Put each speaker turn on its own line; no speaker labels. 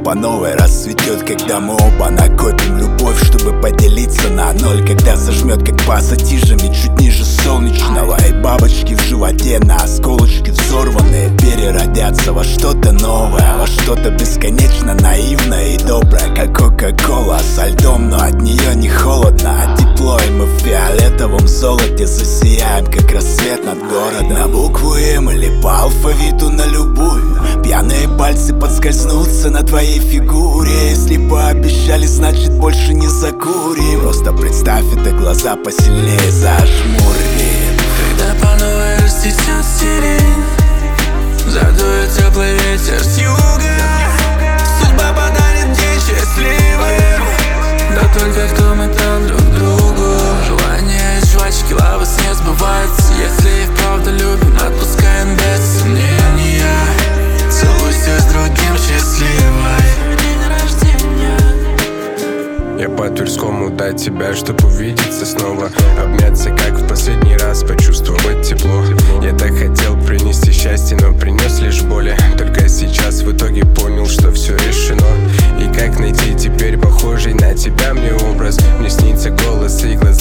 по новой расцветет, когда мы оба накопим любовь, чтобы поделиться на ноль. Когда зажмет, как пассатижами, чуть ниже солнечного. И бабочки в животе на осколочки взорванные переродятся во что-то новое, во что-то бесконечно наивное и доброе, как Кока-Кола со льдом, но от нее не холодно, а тепло. И мы в фиолетовом золоте засияем, как рассвет над городом. На букву М или по алфавиту на любую. Пьяные пальцы подскользнутся на твоей фигуре. Если пообещали, значит больше не закурим. Просто представь это, глаза посильнее зажмури.
Когда по новой расцветет сирень, задует теплый ветер с юга, судьба подарит день счастливым. Да только кто мы там друг другу. Желание из жвачки лавы не сбывается. Если и правда любим, отпускаем без сомнения. Целуйся с другим счастливой.
Я по Тверскому до тебя, чтоб увидеться снова, обняться, как в последний раз, почувствовать тепло. Я так хотел принести счастье, но принес лишь боли. Только сейчас в итоге понял, что все решено. И как найти теперь похожий на тебя мне образ? Мне снится голос и глаза